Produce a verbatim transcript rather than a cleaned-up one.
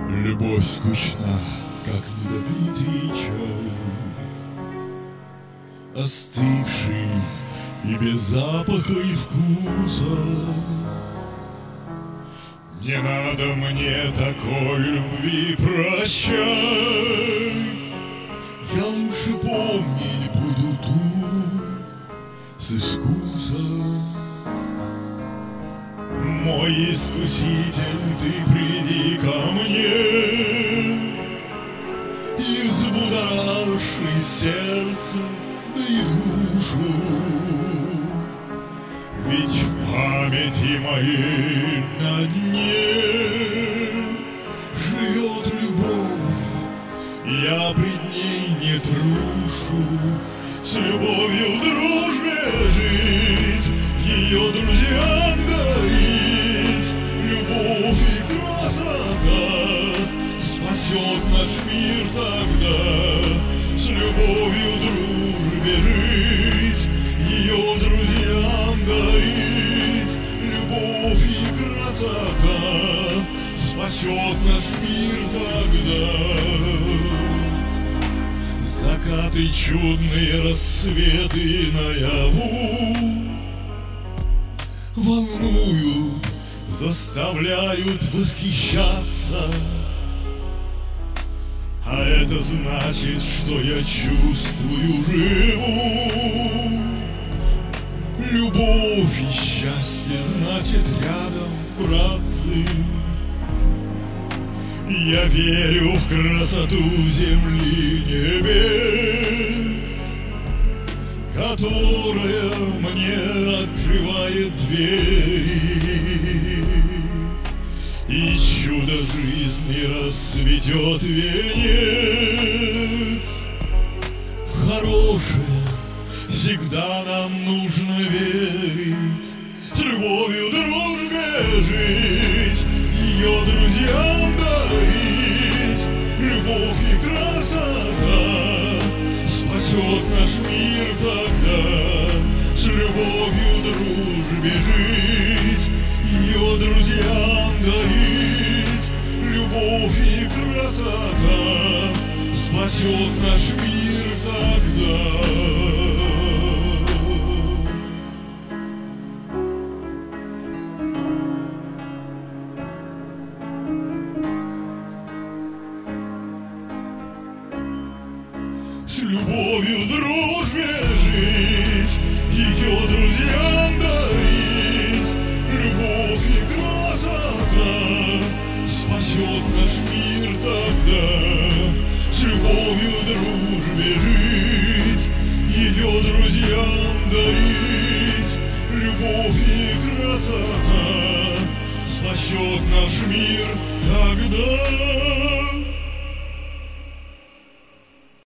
Любовь скучна, как недопитый чай, остывший и без запаха и вкуса. Не надо мне такой любви, прощай. Я лучше помнить буду ту с искусом. Мой искуситель, ты приди ко мне и взбудоражи сердце да и душу. Ведь в памяти моей на дне живет любовь, я пред ней не трушу. С любовью в дружбе жить, ее друзьям дарить. Любовь и красота спасет наш мир тогда. С любовью в дружбе жить, ее друзьям дарить. Любовь и красота спасет наш мир тогда. Закаты чудные, рассветы наяву волнуют, заставляют восхищаться. А это значит, что я чувствую, живу. Любовь и счастье значит рядом, братцы. Я верю в красоту земли небес, которая мне открывает двери, и чудо жизни расцветет венец. В хорошее всегда нам нужно верить, с любовью в дружбе жить, ее друзьям дарить. Любовь и красота спасет наш мир тогда. С любовью в дружбе жить, ее друзьям дарить. Любовь и красота спасет наш мир тогда. С любовью в дружбе жить, ее друзьям дарить. Любовь и красота спасет наш мир тогда. С любовью в дружбе жить, ее друзьям дарить. Любовь и красота спасет наш мир тогда.